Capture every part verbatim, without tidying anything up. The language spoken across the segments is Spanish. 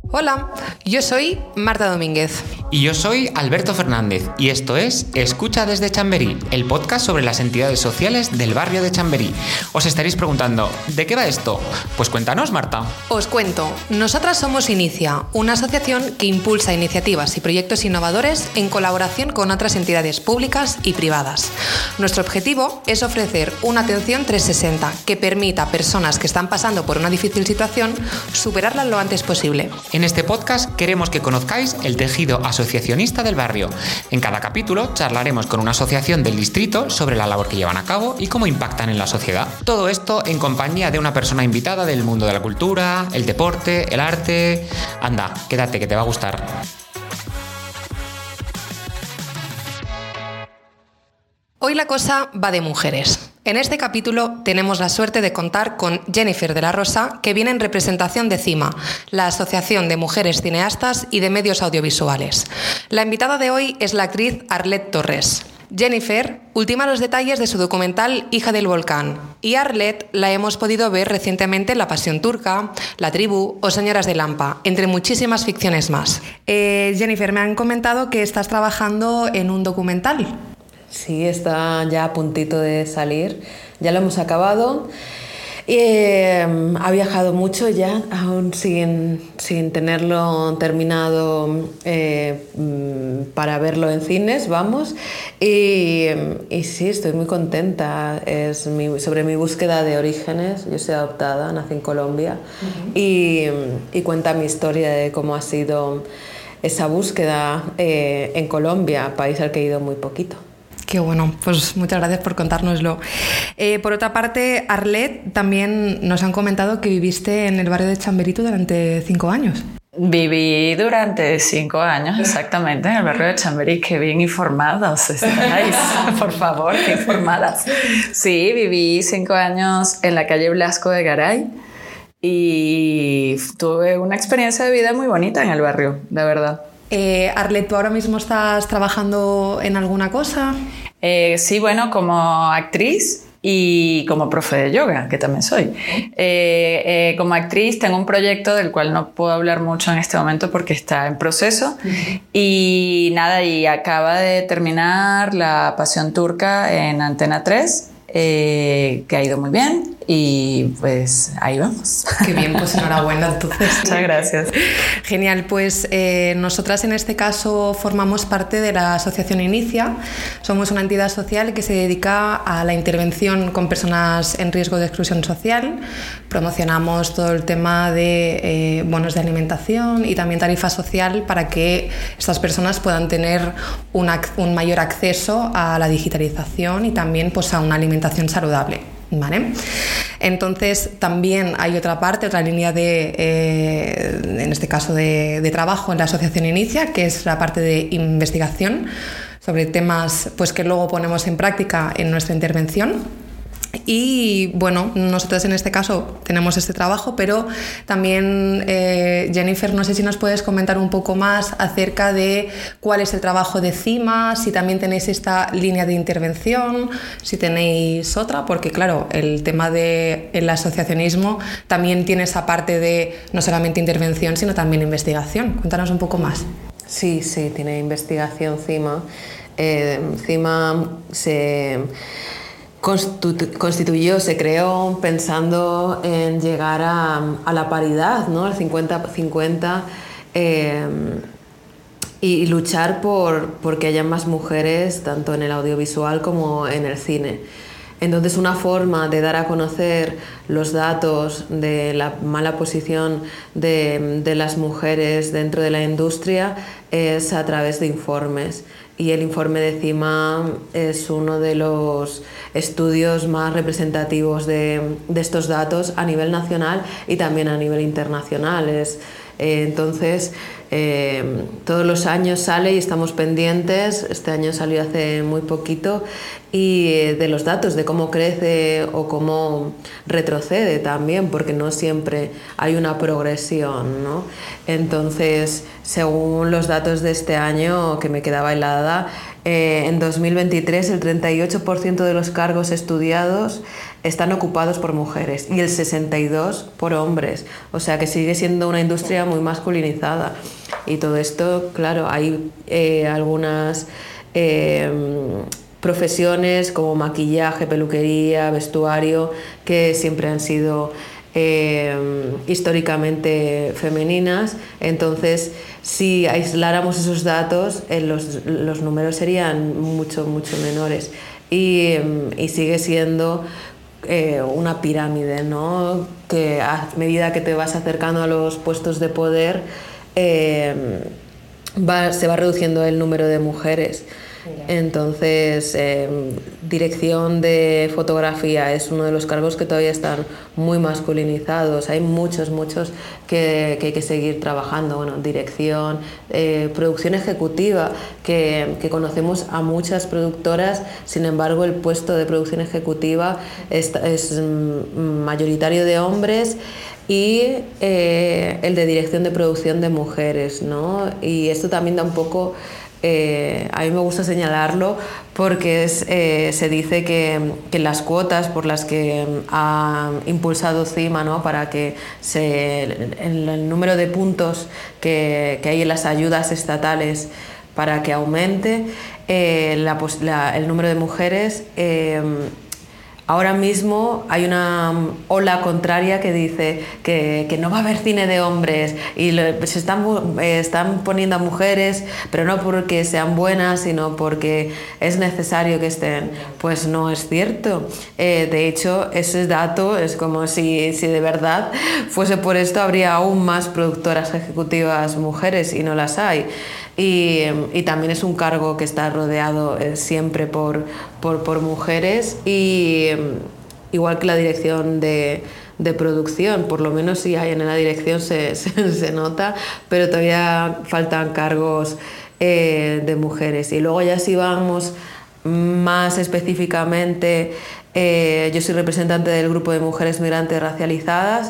Hola, yo soy Marta Domínguez. Y yo soy Alberto Fernández, y esto es Escucha desde Chamberí, el podcast sobre las entidades sociales del barrio de Chamberí. Os estaréis preguntando, ¿de qué va esto? Pues cuéntanos, Marta. Os cuento, nosotras somos Inicia, una asociación que impulsa iniciativas y proyectos innovadores en colaboración con otras entidades públicas y privadas. Nuestro objetivo es ofrecer una atención trescientos sesenta que permita a personas que están pasando por una difícil situación superarla lo antes posible. En este podcast queremos que conozcáis el tejido asociacionista del barrio. En cada capítulo charlaremos con una asociación del distrito sobre la labor que llevan a cabo y cómo impactan en la sociedad. Todo esto en compañía de una persona invitada del mundo de la cultura, el deporte, el arte... Anda, quédate que te va a gustar. Hoy la cosa va de mujeres. En este capítulo tenemos la suerte de contar con Jennifer de la Rosa, que viene en representación de CIMA, la Asociación de Mujeres Cineastas y de Medios Audiovisuales. La invitada de hoy es la actriz Arlet Torres. Jennifer ultima los detalles de su documental Hija del Volcán, y a Arlet la hemos podido ver recientemente en La Pasión Turca, La Tribu o Señoras de Lampa, entre muchísimas ficciones más. Eh, Jennifer, me han comentado que estás trabajando en un documental. Sí, está ya a puntito de salir, ya lo hemos acabado. Eh, ha viajado mucho ya, aún sin, sin tenerlo terminado eh, para verlo en cines, vamos. Y, y sí, estoy muy contenta. Es mi, sobre mi búsqueda de orígenes. Yo soy adoptada, nací en Colombia. Uh-huh. y, y cuenta mi historia de cómo ha sido esa búsqueda eh, en Colombia, país al que he ido muy poquito. Qué bueno, pues muchas gracias por contárnoslo. Eh, por otra parte, Arlet, también nos han comentado que viviste en el barrio de Chamberí durante cinco años. Viví durante cinco años, exactamente, en el barrio de Chamberí. Qué bien informados estáis, por favor, qué informadas. Sí, viví cinco años en la calle Blasco de Garay y tuve una experiencia de vida muy bonita en el barrio, de verdad. Eh, Arlet, ¿tú ahora mismo estás trabajando en alguna cosa? Eh, sí, bueno, como actriz y como profe de yoga, que también soy. Eh, eh, como actriz tengo un proyecto del cual no puedo hablar mucho en este momento porque está en proceso. Uh-huh. Y nada, y acaba de terminar La Pasión Turca en Antena tres, eh, que ha ido muy bien. Y pues ahí vamos. Qué bien, pues enhorabuena entonces. Muchas gracias. Genial, pues eh, nosotras en este caso formamos parte de la Asociación Inicia. Somos una entidad social que se dedica a la intervención con personas en riesgo de exclusión social. Promocionamos todo el tema de eh, bonos de alimentación y también tarifa social para que estas personas puedan tener un, un mayor acceso a la digitalización y también pues, a una alimentación saludable. ¿Vale? Entonces también hay otra parte, otra línea de, eh, en este caso de, de trabajo en la Asociación Inicia, que es la parte de investigación sobre temas pues, que luego ponemos en práctica en nuestra intervención. Y bueno, nosotros en este caso tenemos este trabajo, pero también eh, Jennifer, no sé si nos puedes comentar un poco más acerca de cuál es el trabajo de CIMA, si también tenéis esta línea de intervención, si tenéis otra, porque claro, el tema del asociacionismo también tiene esa parte de no solamente intervención, sino también investigación. Cuéntanos un poco más. Sí, sí, tiene investigación CIMA. Eh, CIMA se... constituyó, se creó pensando en llegar a, a la paridad, ¿no? Al cincuenta cincuenta eh, y, y luchar por, por que haya más mujeres tanto en el audiovisual como en el cine. Entonces, una forma de dar a conocer los datos de la mala posición de, de las mujeres dentro de la industria es a través de informes. Y el informe de CIMA es uno de los estudios más representativos de, de estos datos a nivel nacional y también a nivel internacional. Es, eh, entonces, eh, todos los años sale y estamos pendientes. Este año salió hace muy poquito y eh, de los datos, de cómo crece o cómo retrocede también, porque no siempre hay una progresión, ¿no? Entonces, según los datos de este año, que me quedaba helada, eh, en dos mil veintitrés el treinta y ocho por ciento de los cargos estudiados están ocupados por mujeres y el sesenta y dos por ciento por hombres. O sea que sigue siendo una industria muy masculinizada. Y todo esto, claro, hay eh, algunas eh, profesiones como maquillaje, peluquería, vestuario, que siempre han sido eh, históricamente femeninas. Entonces, si aisláramos esos datos, eh, los, los números serían mucho, mucho menores. Y, y sigue siendo eh, una pirámide, ¿no? Que a medida que te vas acercando a los puestos de poder, eh, va, se va reduciendo el número de mujeres. Entonces, eh, dirección de fotografía es uno de los cargos que todavía están muy masculinizados. Hay muchos, muchos que, que hay que seguir trabajando. Bueno, dirección, eh, producción ejecutiva, que, que conocemos a muchas productoras, sin embargo, el puesto de producción ejecutiva es, es mayoritario de hombres. Y eh, el de dirección de producción de mujeres, ¿no? Y esto también da un poco... Eh, a mí me gusta señalarlo porque es, eh, se dice que, que las cuotas por las que ha impulsado CIMA, ¿no? Para que se, el, el número de puntos que, que hay en las ayudas estatales para que aumente eh, la, la, el número de mujeres. Eh, Ahora mismo hay una ola contraria que dice que, que no va a haber cine de hombres y le, se están, eh, están poniendo a mujeres, pero no porque sean buenas, sino porque es necesario que estén. Pues no es cierto. Eh, de hecho, ese dato es como si, si de verdad fuese por esto, habría aún más productoras ejecutivas mujeres y no las hay. Y, y también es un cargo que está rodeado eh, siempre por, por, por mujeres y igual que la dirección de, de producción, por lo menos si hay en la dirección se, se, se nota, pero todavía faltan cargos eh, de mujeres. Y luego ya si vamos más específicamente, eh, yo soy representante del grupo de mujeres migrantes racializadas.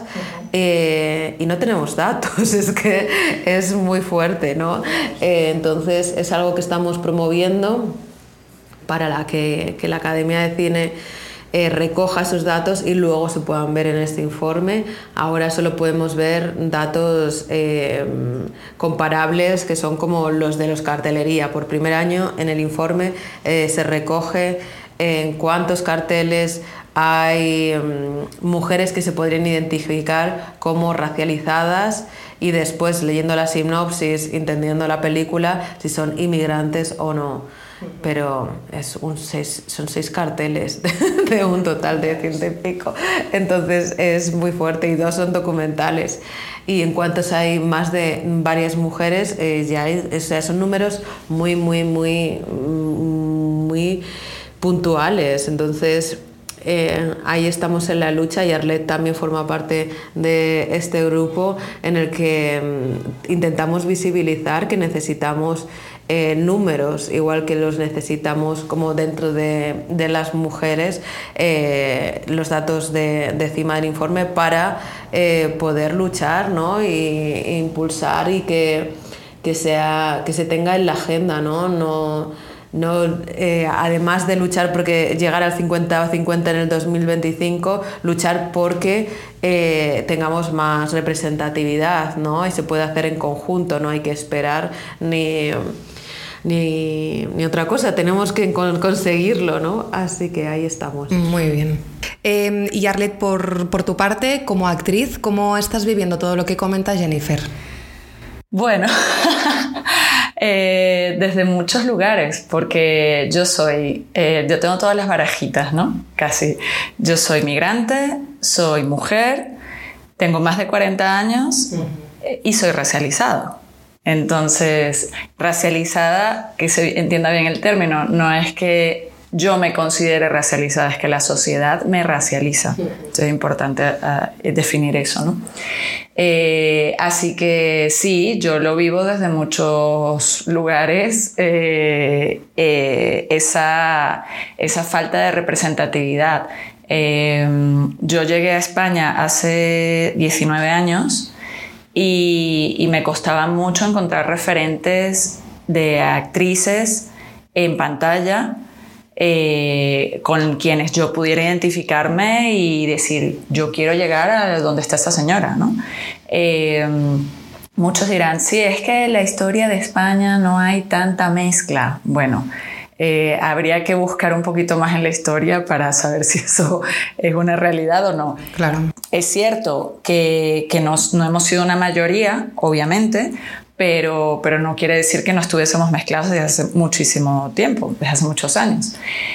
Eh, y no tenemos datos, es que es muy fuerte, ¿no? Eh, entonces es algo que estamos promoviendo para la que, que la Academia de Cine eh, recoja esos datos y luego se puedan ver en este informe. Ahora solo podemos ver datos eh, comparables que son como los de los cartelería. Por primer año en el informe eh, se recoge en cuántos carteles hay um, mujeres que se podrían identificar como racializadas y después leyendo la sinopsis, entendiendo la película, si son inmigrantes o no. Pero es un seis, son seis carteles de, de un total de ciento y pico. Entonces es muy fuerte y dos son documentales. Y en cuantos hay más de varias mujeres, eh, ya hay, o sea, son números muy, muy, muy, muy puntuales. Entonces... Eh, ahí estamos en la lucha y Arlet también forma parte de este grupo en el que mm, intentamos visibilizar que necesitamos eh, números, igual que los necesitamos como dentro de, de las mujeres, eh, los datos de, de CIMA del informe para eh, poder luchar, ¿no? y, e impulsar y que, que, sea, que se tenga en la agenda, ¿no? no No, eh, además de luchar porque llegar al cincuenta a cincuenta en el dos mil veinticinco, luchar porque eh, tengamos más representatividad, ¿no? Y se puede hacer en conjunto, no hay que esperar ni, ni, ni otra cosa, tenemos que con, conseguirlo, ¿no? Así que ahí estamos. Muy bien. Eh, y Arlet, por, por tu parte, como actriz, ¿cómo estás viviendo todo lo que comenta Jennifer? Bueno... Eh, desde muchos lugares, porque yo soy, eh, yo tengo todas las barajitas, ¿no? Casi. Yo soy migrante, soy mujer, tengo más de cuarenta años eh, y soy racializado. Entonces, racializada, que se entienda bien el término, no es que yo me considere racializada, es que la sociedad me racializa. Entonces es importante uh, definir eso, ¿no? Eh, así que sí, yo lo vivo desde muchos lugares, eh, eh, esa, esa falta de representatividad. Eh, yo llegué a España hace diecinueve años y, y me costaba mucho encontrar referentes de actrices en pantalla eh, con quienes yo pudiera identificarme y decir, yo quiero llegar a donde está esa señora, ¿no? Eh, muchos dirán, sí, es que en la historia de España no hay tanta mezcla. Bueno, Eh, habría que buscar un poquito más en la historia para saber si eso es una realidad o no. Claro. Es cierto que, que nos, no hemos sido una mayoría, obviamente, pero, pero no quiere decir que no estuviésemos mezclados desde hace muchísimo tiempo, desde hace muchos años.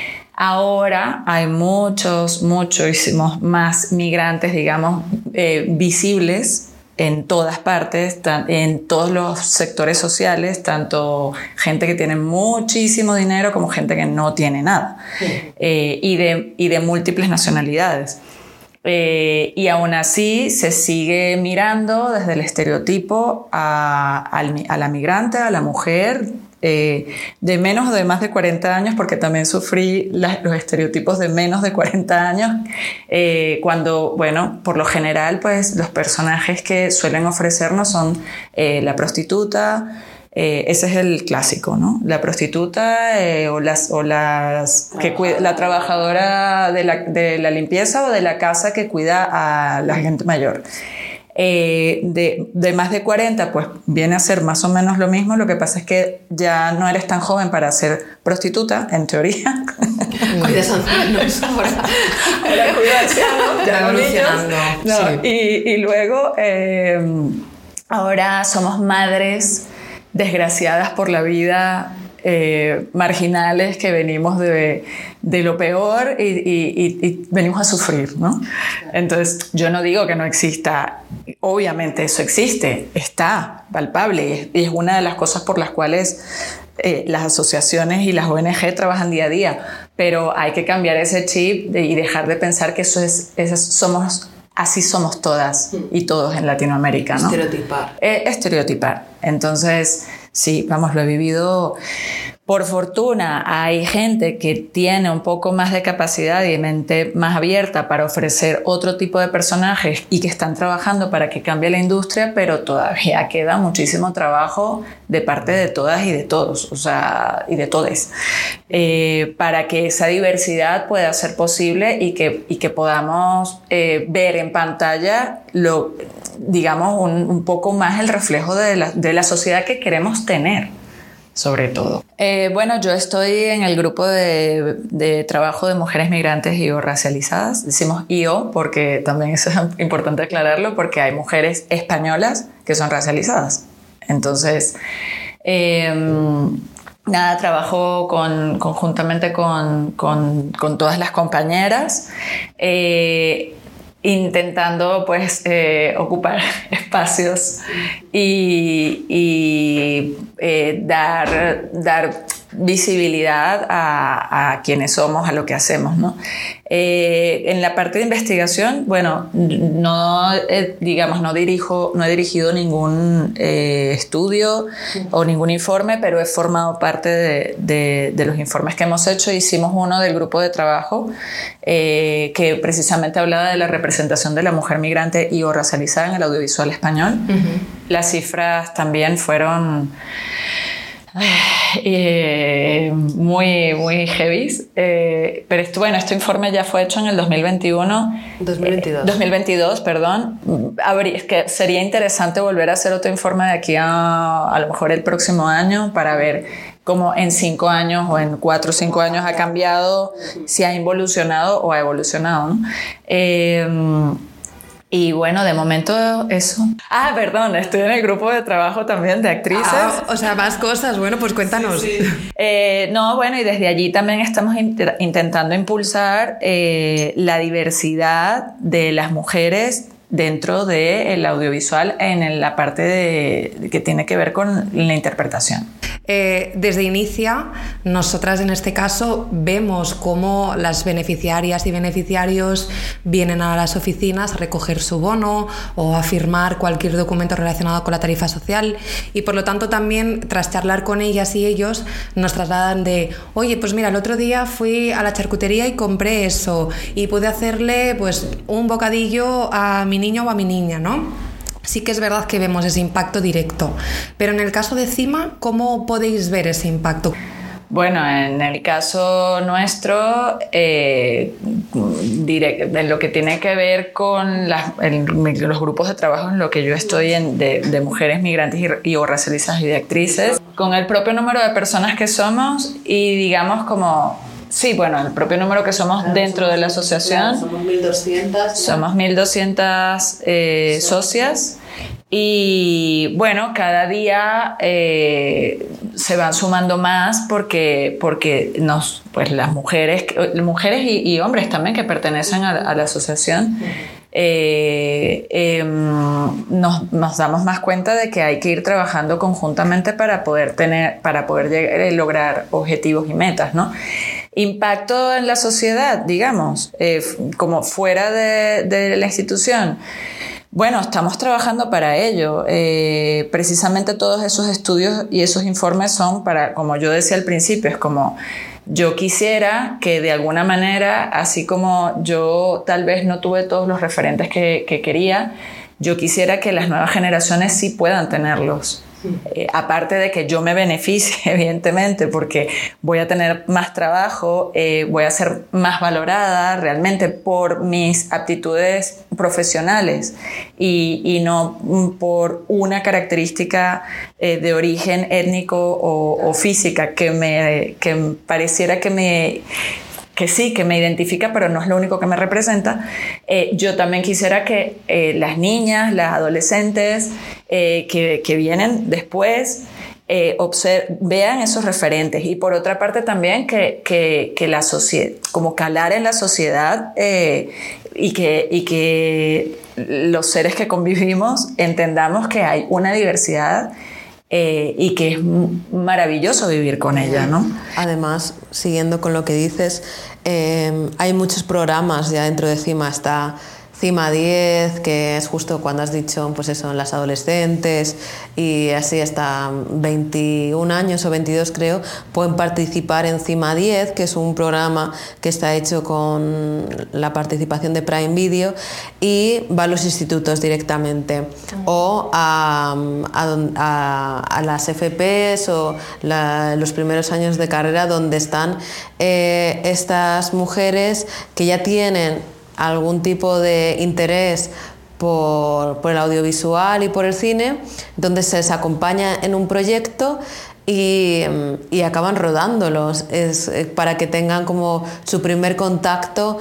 Ahora hay muchos, muchísimos más migrantes, digamos, eh, visibles en todas partes, en todos los sectores sociales, tanto gente que tiene muchísimo dinero como gente que no tiene nada, sí. eh, y, de, y de múltiples nacionalidades. Eh, y aún así se sigue mirando desde el estereotipo a, a, a la migrante, a la mujer, eh, de menos o de más de cuarenta años, porque también sufrí la, los estereotipos de menos de cuarenta años, eh, cuando, bueno, por lo general, pues los personajes que suelen ofrecernos son eh, la prostituta, eh, ese es el clásico, ¿no? La prostituta eh, o las, o las que cuida, la trabajadora de la, de la limpieza o de la casa que cuida a la gente mayor. Eh, de, de más de cuarenta, pues viene a ser más o menos lo mismo. Lo que pasa es que ya no eres tan joven para ser prostituta, en teoría. Cuidas ancianos ahora. Ahora cuido ancianos, ya evolucionando. No, sí. y, y luego eh, ahora somos madres desgraciadas por la vida, eh, marginales que venimos de, de lo peor y, y, y, y venimos a sufrir, ¿no? Entonces yo no digo que no exista, obviamente eso existe, está palpable y es, y es una de las cosas por las cuales eh, las asociaciones y las O N G trabajan día a día, pero hay que cambiar ese chip de, y dejar de pensar que eso es, eso es somos así somos todas y todos en Latinoamérica, ¿no? Estereotipar. Eh, estereotipar. Entonces, sí, vamos, lo he vivido. Por fortuna, hay gente que tiene un poco más de capacidad y mente más abierta para ofrecer otro tipo de personajes y que están trabajando para que cambie la industria, pero todavía queda muchísimo trabajo de parte de todas y de todos, o sea, y de todes, eh, para que esa diversidad pueda ser posible y que, y que podamos eh, ver en pantalla lo, digamos, un, un poco más el reflejo de la, de la sociedad que queremos tener. Sobre todo. Eh, bueno, yo estoy en el grupo de, de trabajo de mujeres migrantes y o racializadas. Decimos I O porque también es importante aclararlo, porque hay mujeres españolas que son racializadas. Entonces, eh, nada, trabajo con, conjuntamente con, con, con todas las compañeras, eh, intentando pues eh, ocupar espacios y, y eh, dar, dar visibilidad a, a quienes somos, a lo que hacemos, ¿no? Eh, en la parte de investigación, bueno, no, eh, digamos, no dirijo, no he dirigido ningún eh, estudio o ningún informe, pero he formado parte de, de, de los informes que hemos hecho. Hicimos uno del grupo de trabajo eh, que precisamente hablaba de la representación de la mujer migrante y o racializada en el audiovisual español. Uh-huh. Las cifras también fueron Eh, muy, muy heavy, eh, pero esto, bueno, este informe ya fue hecho en el dos mil veintiuno, dos mil veintidós, eh, dos mil veintidós, perdón. Habría, es que sería interesante volver a hacer otro informe de aquí a a lo mejor el próximo año para ver cómo en cinco años o en cuatro o cinco años ha cambiado, si ha involucionado o ha evolucionado, ¿no? Eh, Y bueno, de momento eso. Ah, perdón, estoy en el grupo de trabajo también de actrices. Ah, o sea, más cosas. Bueno, pues cuéntanos. Sí, sí. Eh, no, bueno, y desde allí también estamos int- intentando impulsar eh, la diversidad de las mujeres dentro del audiovisual en la parte de, que tiene que ver con la interpretación. Eh, desde Inicia, nosotras en este caso vemos cómo las beneficiarias y beneficiarios vienen a las oficinas a recoger su bono o a firmar cualquier documento relacionado con la tarifa social, y por lo tanto también tras charlar con ellas y ellos nos trasladan de oye, pues mira, el otro día fui a la charcutería y compré eso y pude hacerle pues un bocadillo a mi niño o a mi niña, ¿no? Sí que es verdad que vemos ese impacto directo, pero en el caso de CIMA, ¿cómo podéis ver ese impacto? Bueno, en el caso nuestro, eh, direct, en lo que tiene que ver con las, en los grupos de trabajo en lo que yo estoy en, de, de mujeres migrantes y, y o racializadas y de actrices, con el propio número de personas que somos y digamos como... Sí, bueno, el propio número que somos claro, dentro somos, de la asociación. Claro, somos mil doscientas. Somos mil doscientas eh, socias. Y bueno, cada día eh, se van sumando más porque, porque nos, pues las mujeres, mujeres y, y hombres también que pertenecen a, a la asociación, eh, eh, nos, nos damos más cuenta de que hay que ir trabajando conjuntamente para poder tener, para poder llegar, eh, lograr objetivos y metas, ¿no? Impacto en la sociedad, digamos, eh, como fuera de, de la institución. Bueno, estamos trabajando para ello. Eh, precisamente todos esos estudios y esos informes son para, como yo decía al principio, es como yo quisiera que de alguna manera, así como yo tal vez no tuve todos los referentes que, que quería, yo quisiera que las nuevas generaciones sí puedan tenerlos. Eh, aparte de que yo me beneficie, evidentemente, porque voy a tener más trabajo, eh, voy a ser más valorada realmente por mis aptitudes profesionales y, y no por una característica eh, de origen étnico o, o física que me que pareciera que me... que sí, que me identifica, pero no es lo único que me representa. Eh, yo también quisiera que eh, las niñas, las adolescentes eh, que, que vienen después eh, observ- vean esos referentes y por otra parte también que, que, que la sociedad, como calar en la sociedad eh, y, que, y que los seres que convivimos entendamos que hay una diversidad Eh, y que es maravilloso vivir con ella, ¿no? Además, siguiendo con lo que dices, eh, hay muchos programas ya dentro de CIMA. Está CIMA diez, que es justo cuando has dicho, pues eso, en las adolescentes, y así hasta veintiún años o veintidós creo, pueden participar en CIMA diez, que es un programa que está hecho con la participación de Prime Video y va a los institutos directamente o a, a, a, a las F Pes o la, los primeros años de carrera donde están eh, estas mujeres que ya tienen algún tipo de interés por, por el audiovisual y por el cine, donde se les acompaña en un proyecto y, y acaban rodándolos, es, para que tengan como su primer contacto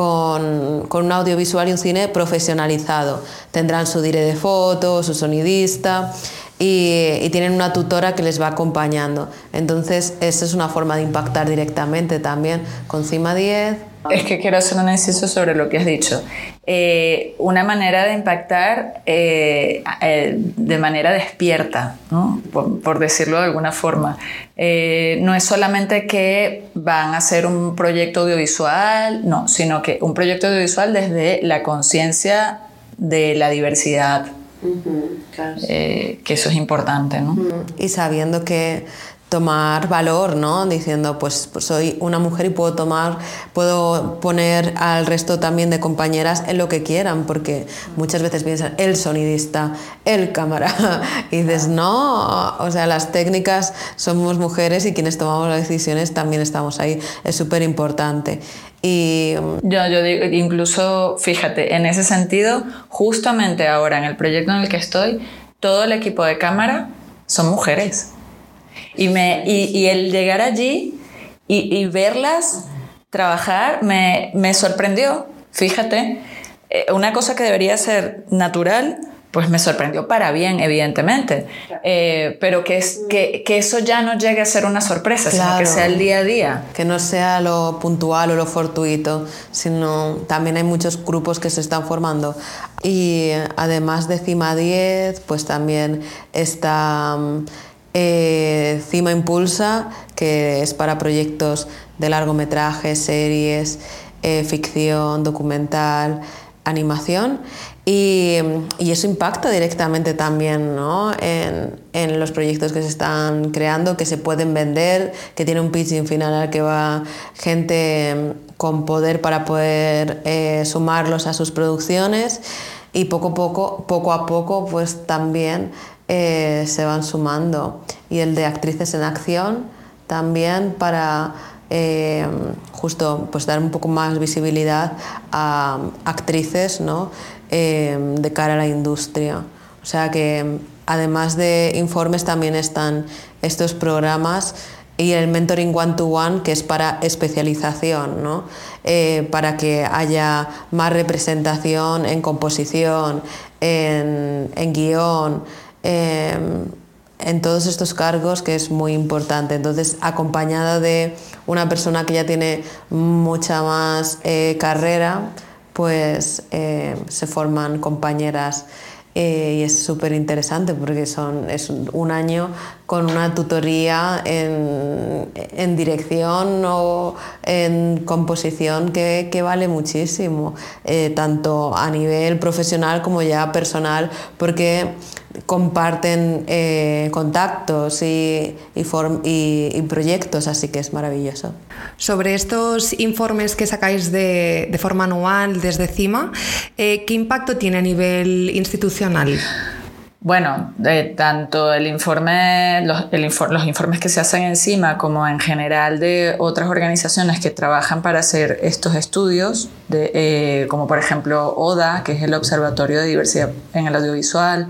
con, con un audiovisual y un cine profesionalizado. Tendrán su dire de foto, su sonidista y, y tienen una tutora que les va acompañando. Entonces, esa es una forma de impactar directamente también con CIMA diez. Es que quiero hacer un inciso sobre lo que has dicho. Eh, una manera de impactar eh, eh, de manera despierta, ¿no? por, por decirlo de alguna forma. Eh, no es solamente que van a hacer un proyecto audiovisual, no, sino que un proyecto audiovisual desde la conciencia de la diversidad. Uh-huh, claro. eh, que eso es importante, ¿no? Uh-huh. Y sabiendo que tomar valor, ¿no? Diciendo, pues, pues soy una mujer y puedo tomar, puedo poner al resto también de compañeras en lo que quieran, porque muchas veces piensan el sonidista, el cámara, y dices, no, o sea, las técnicas somos mujeres y quienes tomamos las decisiones también estamos ahí, es súper importante. Y yo, yo digo, incluso, fíjate, en ese sentido, justamente ahora en el proyecto en el que estoy, todo el equipo de cámara son mujeres. Y, me, y, y el llegar allí y, y verlas trabajar me, me sorprendió. Fíjate, eh, una cosa que debería ser natural, pues me sorprendió para bien, evidentemente. Eh, pero que, es, que, que eso ya no llegue a ser una sorpresa, claro, sino que sea el día a día. Que no sea lo puntual o lo fortuito, sino también hay muchos grupos que se están formando. Y además de CIMA diez, pues también está... Eh, CIMA Impulsa, que es para proyectos de largometraje, series, eh, ficción, documental, animación, y, y eso impacta directamente también, ¿no? en, en los proyectos que se están creando, que se pueden vender, que tiene un pitching final al que va gente con poder para poder eh, sumarlos a sus producciones, y poco a poco, poco a poco, pues también Eh, se van sumando. Y el de Actrices en Acción también para eh, justo pues dar un poco más visibilidad a actrices, ¿no? eh, de cara a la industria. O sea que además de informes también están estos programas y el mentoring one to one, que es para especialización, ¿no? eh, para que haya más representación en composición, en, en guión, eh, en todos estos cargos, que es muy importante. Entonces, acompañada de una persona que ya tiene mucha más eh, carrera, pues eh, se forman compañeras. Eh, y es súper interesante porque son, es un año con una tutoría en, en dirección o en composición que, que vale muchísimo, eh, tanto a nivel profesional como ya personal, porque comparten eh, contactos y, y, form, y, y proyectos, así que es maravilloso. Sobre estos informes que sacáis de, de forma anual desde CIMA, eh, ¿qué impacto tiene a nivel institucional? Bueno, eh, tanto el informe, los, el infor, los informes que se hacen en CIMA como en general de otras organizaciones que trabajan para hacer estos estudios, de, eh, como por ejemplo ODA, que es el Observatorio de Diversidad en el Audiovisual,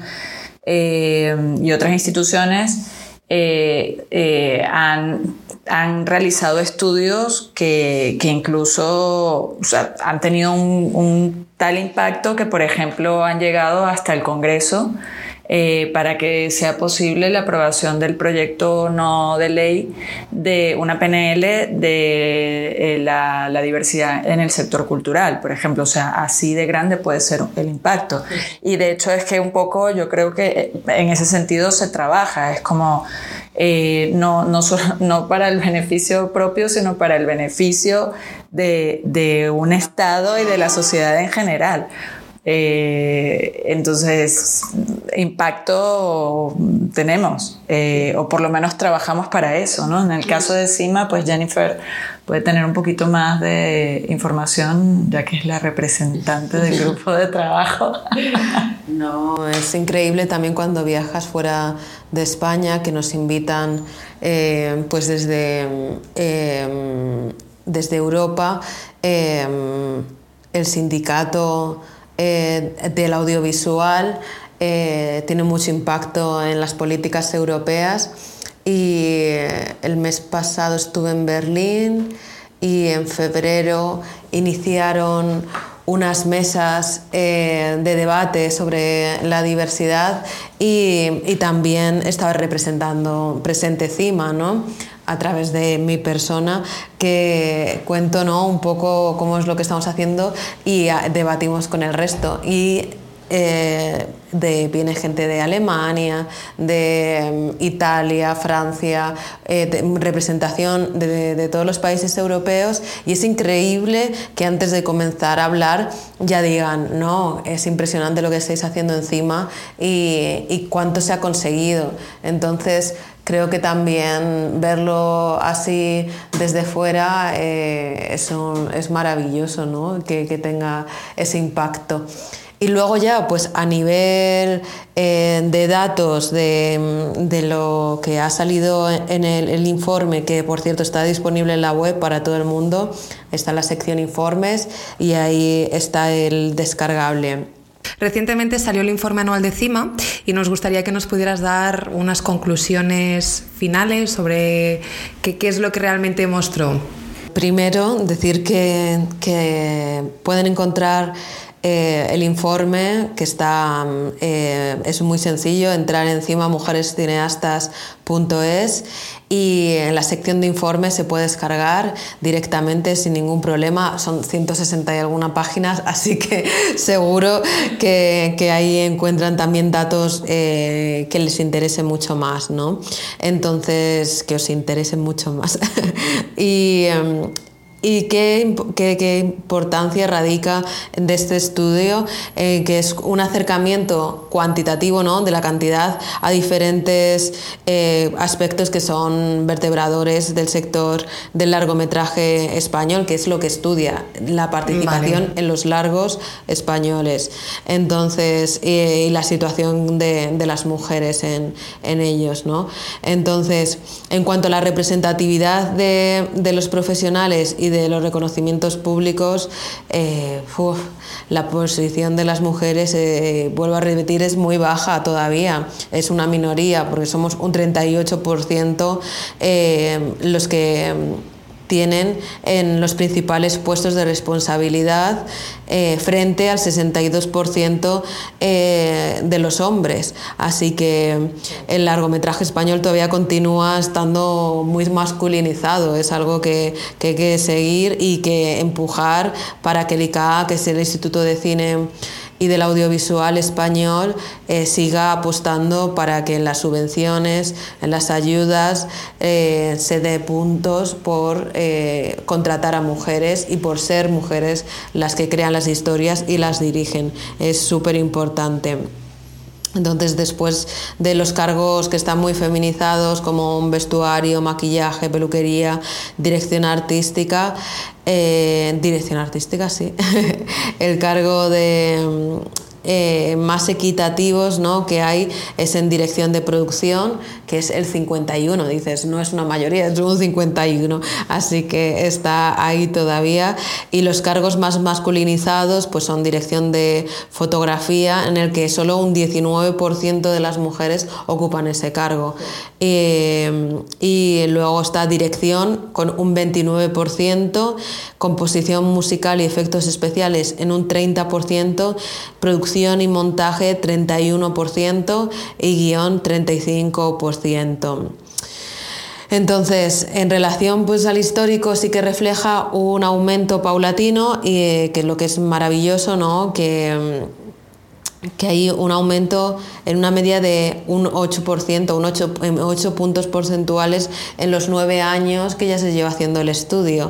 eh, y otras instituciones, eh, eh, han, han realizado estudios que, que incluso, o sea, han tenido un, un tal impacto que, por ejemplo, han llegado hasta el Congreso, Eh, para que sea posible la aprobación del proyecto no de ley de una P N L de eh, la, la diversidad en el sector cultural, por ejemplo. O sea, así de grande puede ser el impacto. Y de hecho es que un poco yo creo que en ese sentido se trabaja, es como eh, no, no, solo, no para el beneficio propio, sino para el beneficio de, de un Estado y de la sociedad en general. Eh, entonces, impacto tenemos, eh, o por lo menos trabajamos para eso, ¿no? En el caso de CIMA, pues Jennifer puede tener un poquito más de información, ya que es la representante del grupo de trabajo. No, es increíble también cuando viajas fuera de España, que nos invitan eh, pues desde, eh, desde Europa, eh, el sindicato Eh, del audiovisual eh, tiene mucho impacto en las políticas europeas, y el mes pasado estuve en Berlín y en febrero iniciaron unas mesas eh, de debate sobre la diversidad, y, y también estaba representando presente CIMA, ¿no? A través de mi persona, que cuento, ¿no?, un poco cómo es lo que estamos haciendo, y debatimos con el resto. Y eh, de, viene gente de Alemania, de Italia, Francia, eh, de, representación de, de, de todos los países europeos, y es increíble que antes de comenzar a hablar ya digan, no, es impresionante lo que estáis haciendo encima y, y cuánto se ha conseguido. Entonces, creo que también verlo así desde fuera eh, es, un, es maravilloso, ¿no? que, que tenga ese impacto. Y luego ya, pues a nivel eh, de datos de, de lo que ha salido en el, el informe, que por cierto está disponible en la web para todo el mundo, está la sección informes y ahí está el descargable. Recientemente salió el informe anual de CIMA y nos gustaría que nos pudieras dar unas conclusiones finales sobre qué, qué es lo que realmente mostró. Primero, decir que, que pueden encontrar eh, el informe, que está, eh, es muy sencillo, entrar en cima mujeres cineastas punto es, y en la sección de informes se puede descargar directamente sin ningún problema. Son ciento sesenta y alguna páginas, así que seguro que, que ahí encuentran también datos eh, que les interesen mucho más, ¿no? Entonces, que os interesen mucho más. y... Um, ¿Y qué, qué, qué importancia radica de este estudio? Eh, que es un acercamiento cuantitativo, ¿no?, de la cantidad a diferentes eh, aspectos que son vertebradores del sector del largometraje español, que es lo que estudia la participación vale. en los largos españoles. Entonces, y, y la situación de, de las mujeres en, en ellos, ¿no? Entonces, en cuanto a la representatividad de, de los profesionales y de los reconocimientos públicos, eh, uf, la posición de las mujeres, eh, vuelvo a repetir, es muy baja todavía. Es una minoría, porque somos un treinta y ocho por ciento eh, los que tienen en los principales puestos de responsabilidad eh, frente al sesenta y dos por ciento eh, de los hombres. Así que el largometraje español todavía continúa estando muy masculinizado. Es algo que, que hay que seguir y que empujar para que el I C A A, que es el Instituto de Cine y del Audiovisual Español, eh, siga apostando para que en las subvenciones, en las ayudas, eh, se dé puntos por eh, contratar a mujeres y por ser mujeres las que crean las historias y las dirigen. Es súper importante. Entonces, después de los cargos que están muy feminizados, como un vestuario, maquillaje, peluquería, dirección artística, eh, dirección artística, sí, el cargo de eh, más equitativos, ¿no?, que hay es en dirección de producción, que es el cincuenta y uno. Dices, no es una mayoría, es un cincuenta y uno, así que está ahí todavía. Y los cargos más masculinizados pues son dirección de fotografía, en el que solo un diecinueve por ciento de las mujeres ocupan ese cargo. Eh, y luego está dirección con un veintinueve por ciento, composición musical y efectos especiales en un treinta por ciento, producción y montaje treinta y uno por ciento y guión treinta y cinco por ciento. Entonces, en relación pues al histórico, sí que refleja un aumento paulatino y eh, que lo que es maravilloso, ¿no?, que que hay un aumento en una media de un ocho por ciento, un ocho, ocho puntos porcentuales en los nueve años que ya se lleva haciendo el estudio.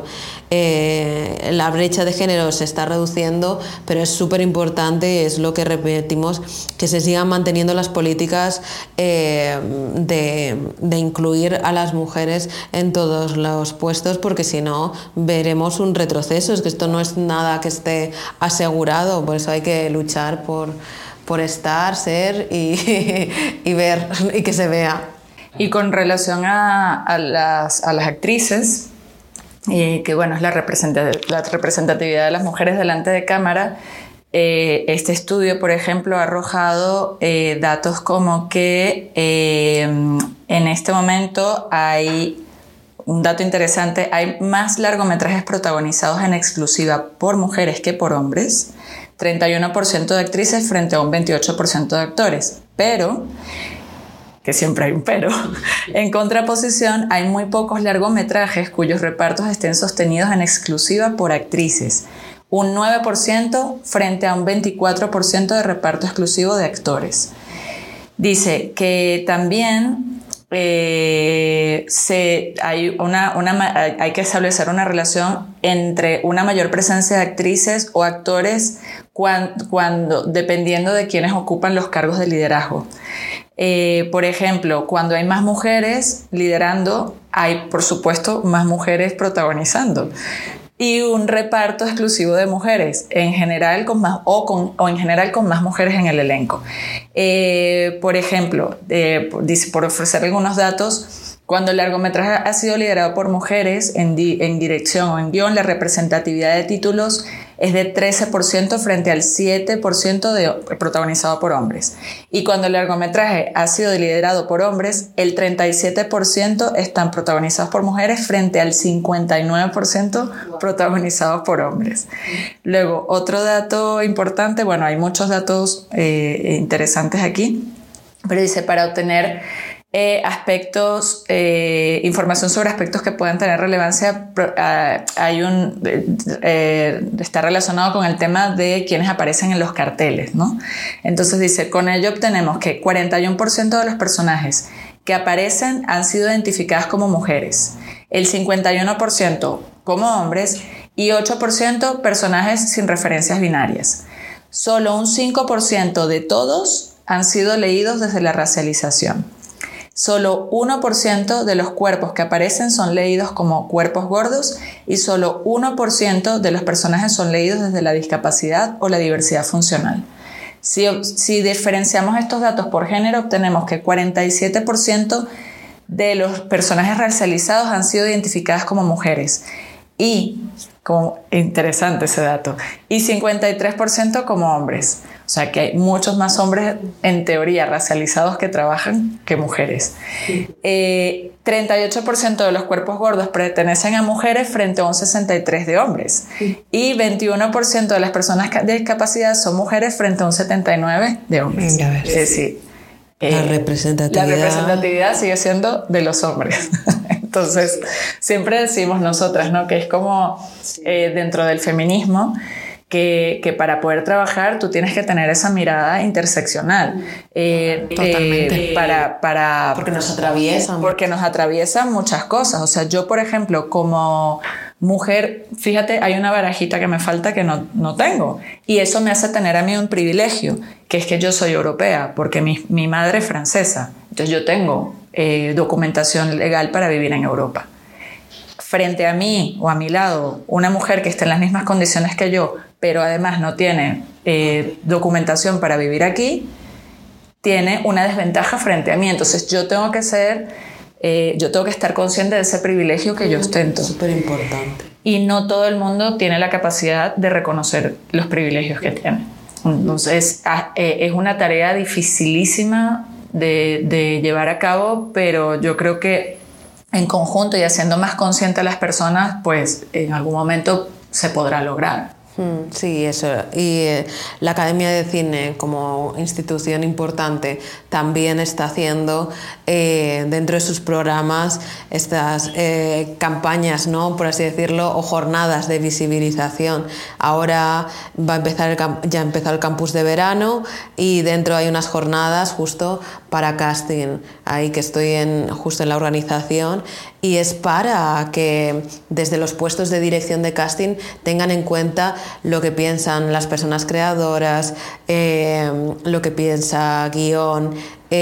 Eh, la brecha de género se está reduciendo, pero es súper importante, es lo que repetimos, que se sigan manteniendo las políticas eh, de, de incluir a las mujeres en todos los puestos, porque si no veremos un retroceso. Es que esto no es nada que esté asegurado, por eso hay que luchar por por estar, ser y, y ver y que se vea. Y con relación a, a, las, a las actrices, eh, que bueno, es la, representatividad, la representatividad de las mujeres delante de cámara, eh, este estudio, por ejemplo, ha arrojado eh, datos como que eh, en este momento hay un dato interesante, hay más largometrajes protagonizados en exclusiva por mujeres que por hombres, treinta y uno por ciento de actrices frente a un veintiocho por ciento de actores, pero, que siempre hay un pero, en contraposición hay muy pocos largometrajes cuyos repartos estén sostenidos en exclusiva por actrices, un nueve por ciento frente a un veinticuatro por ciento de reparto exclusivo de actores. Dice que también Eh, se, hay, una, una, hay que establecer una relación entre una mayor presencia de actrices o actores cuando, cuando, dependiendo de quienes ocupan los cargos de liderazgo. Eh, por ejemplo, cuando hay más mujeres liderando, hay por supuesto más mujeres protagonizando. Y un reparto exclusivo de mujeres, en general con más, o, con, o en general con más mujeres en el elenco. Eh, por ejemplo, eh, dice, por ofrecer algunos datos, cuando el largometraje ha sido liderado por mujeres en, di, en dirección o en guión, la representatividad de títulos es de trece por ciento frente al siete por ciento de, protagonizado por hombres. Y cuando el largometraje ha sido liderado por hombres, el treinta y siete por ciento están protagonizados por mujeres frente al cincuenta y nueve por ciento protagonizados por hombres. Luego, otro dato importante, bueno, hay muchos datos eh, interesantes aquí, pero dice, para obtener Eh, aspectos, eh, información sobre aspectos que puedan tener relevancia, uh, hay un, eh, está relacionado con el tema de quienes aparecen en los carteles, ¿no? Entonces dice, con ello obtenemos que cuarenta y uno por ciento de los personajes que aparecen han sido identificadas como mujeres, el cincuenta y uno por ciento como hombres y ocho por ciento personajes sin referencias binarias. Solo un cinco por ciento de todos han sido leídos desde la racialización. Solo uno por ciento de los cuerpos que aparecen son leídos como cuerpos gordos y solo uno por ciento de los personajes son leídos desde la discapacidad o la diversidad funcional. Si, si diferenciamos estos datos por género, obtenemos que cuarenta y siete por ciento de los personajes racializados han sido identificadas como mujeres y, como interesante ese dato, y cincuenta y tres por ciento como hombres. O sea que hay muchos más hombres en teoría racializados que trabajan que mujeres. Eh, treinta y ocho por ciento de los cuerpos gordos pertenecen a mujeres frente a un sesenta y tres por ciento de hombres. Y veintiuno por ciento de las personas de discapacidad son mujeres frente a un setenta y nueve por ciento de hombres. Es decir, eh, la, representatividad. la representatividad sigue siendo de los hombres. Entonces, siempre decimos nosotras, ¿no?, que es como eh, dentro del feminismo, Que, que para poder trabajar tú tienes que tener esa mirada interseccional. Eh, Totalmente. Eh, para, para, porque nos atraviesan. Porque nos atraviesan muchas cosas. O sea, yo, por ejemplo, como mujer, fíjate, hay una barajita que me falta que no, no tengo. Y eso me hace tener a mí un privilegio, que es que yo soy europea, porque mi, mi madre es francesa. Entonces yo tengo eh, documentación legal para vivir en Europa. Frente a mí o a mi lado, una mujer que esté en las mismas condiciones que yo, pero además no tiene eh, documentación para vivir aquí, tiene una desventaja frente a mí. Entonces yo tengo que ser, eh, yo tengo que estar consciente de ese privilegio que yo ostento. Súper importante. Y no todo el mundo tiene la capacidad de reconocer los privilegios que tiene. Entonces eh, es una tarea dificilísima de, de llevar a cabo, pero yo creo que en conjunto y haciendo más consciente a las personas, pues en algún momento se podrá lograr. Sí, eso. Y eh, la Academia de Cine, como institución importante, también está haciendo eh, dentro de sus programas estas eh, campañas, ¿no?, por así decirlo, o jornadas de visibilización. Ahora va a empezar el, ya ha empezado el campus de verano y dentro hay unas jornadas justo para casting, ahí que estoy en, justo en la organización, y es para que desde los puestos de dirección de casting tengan en cuenta lo que piensan las personas creadoras, eh, lo que piensa guión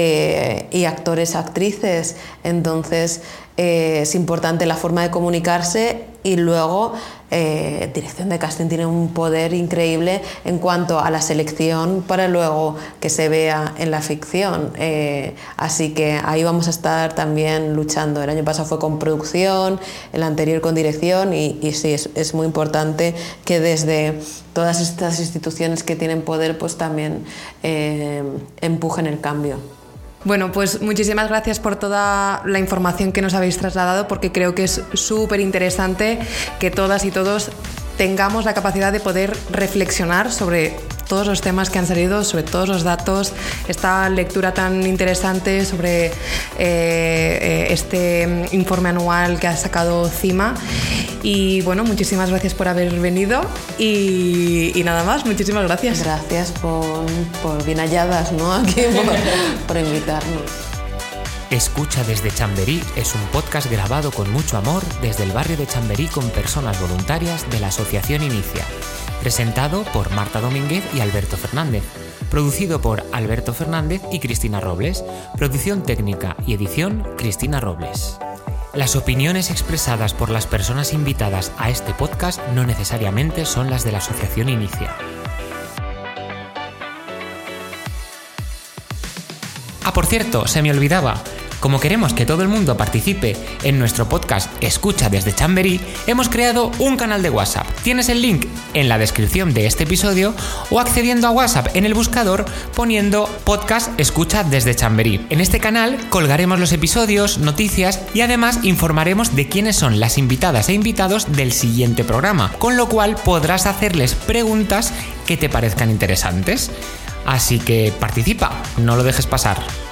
eh, y actores, actrices. Entonces eh, es importante la forma de comunicarse y luego eh, dirección de casting tiene un poder increíble en cuanto a la selección para luego que se vea en la ficción. Eh, así que ahí vamos a estar también luchando. El año pasado fue con producción, el anterior con dirección y, y sí, es, es muy importante que desde todas estas instituciones que tienen poder pues también eh, empujen el cambio. Bueno, pues muchísimas gracias por toda la información que nos habéis trasladado, porque creo que es súper interesante que todas y todos tengamos la capacidad de poder reflexionar sobre todos los temas que han salido, sobre todos los datos, esta lectura tan interesante sobre eh, eh, este informe anual que ha sacado CIMA. Y bueno, muchísimas gracias por haber venido y, y nada más, muchísimas gracias. Gracias por, por bien halladas, ¿no?, aquí por, por invitarnos. Escucha desde Chamberí es un podcast grabado con mucho amor desde el barrio de Chamberí con personas voluntarias de la Asociación Inicia. Presentado por Marta Domínguez y Alberto Fernández. Producido por Alberto Fernández y Cristina Robles. Producción técnica y edición Cristina Robles. Las opiniones expresadas por las personas invitadas a este podcast no necesariamente son las de la Asociación Inicia. Ah, por cierto, se me olvidaba. Como queremos que todo el mundo participe en nuestro podcast Escucha desde Chamberí, hemos creado un canal de WhatsApp. Tienes el link en la descripción de este episodio o accediendo a WhatsApp en el buscador poniendo podcast Escucha desde Chamberí. En este canal colgaremos los episodios, noticias y además informaremos de quiénes son las invitadas e invitados del siguiente programa, con lo cual podrás hacerles preguntas que te parezcan interesantes. Así que participa, no lo dejes pasar.